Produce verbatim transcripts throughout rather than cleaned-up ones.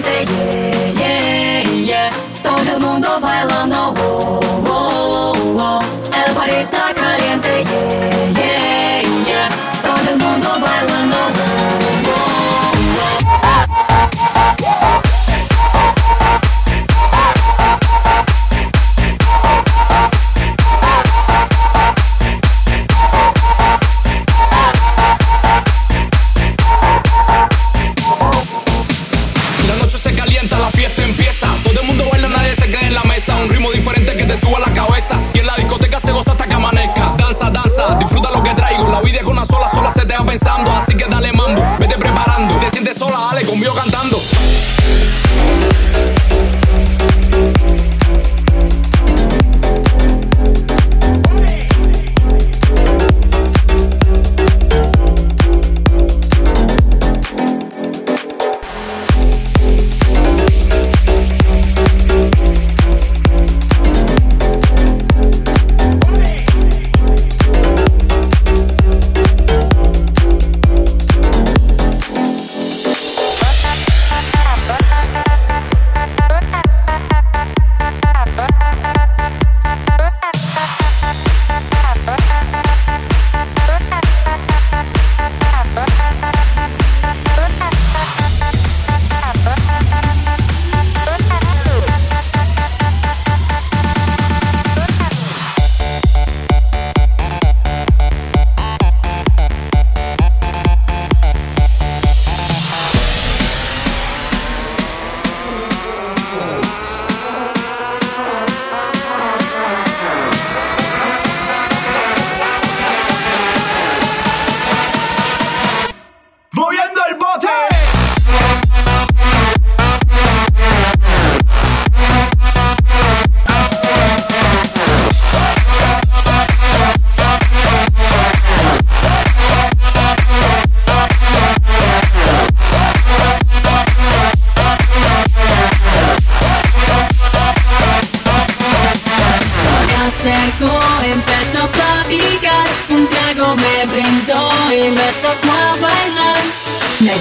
caliente, yeah, yeah, yeah. Todo el mundo bailando, oh, oh, oh. El party está caliente, yeah, yeah, yeah. Todo el mundo bailando, oh, oh, oh. Un ritmo diferente que te suba la cabeza. Y en la discoteca se goza hasta que amanezca. Danza, danza, disfruta lo que traigo. La vida es una sola, sola se te va pensando. Así que dale mambo, vete preparando. Te sientes sola, dale conmigo cantando. Empezó a platicar, un trago me brindó y me sacó a bailar. Me...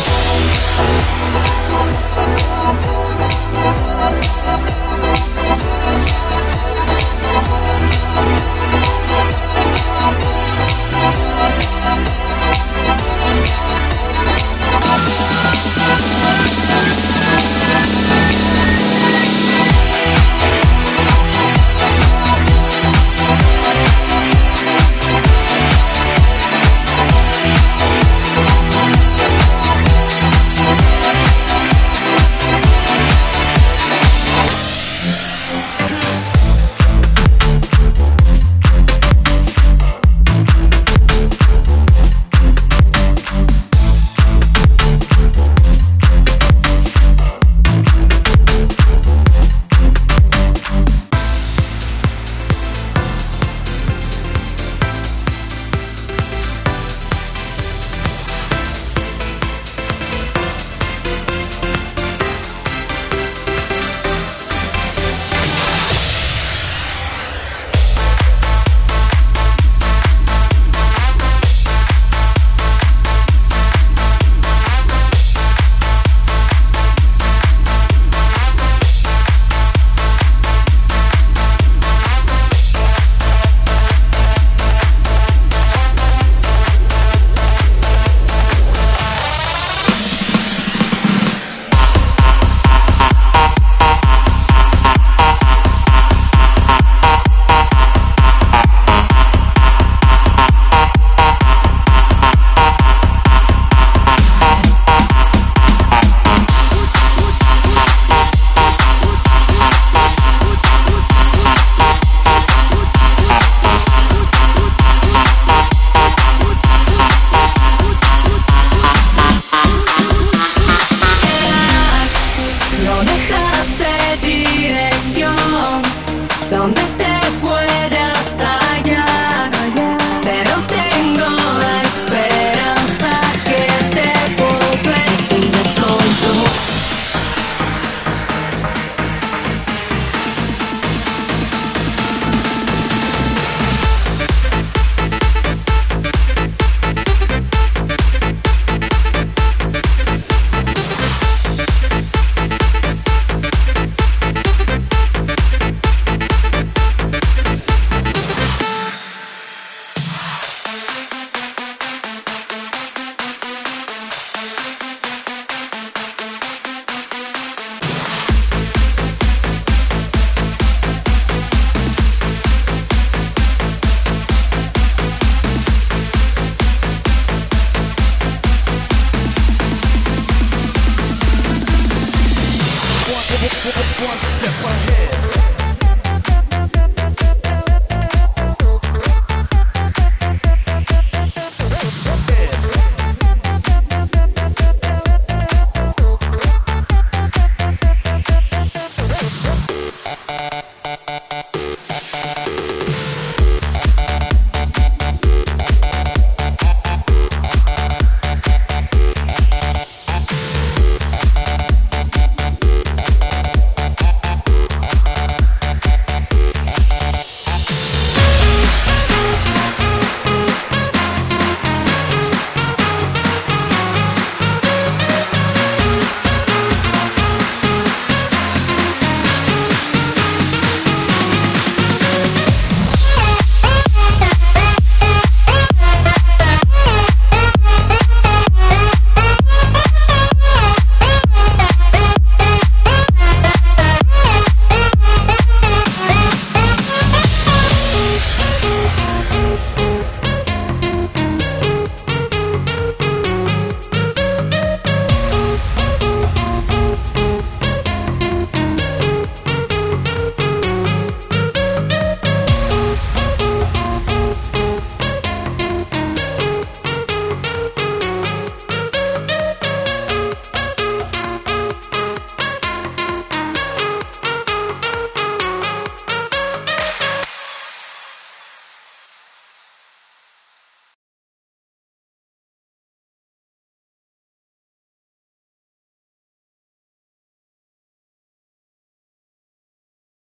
One step ahead.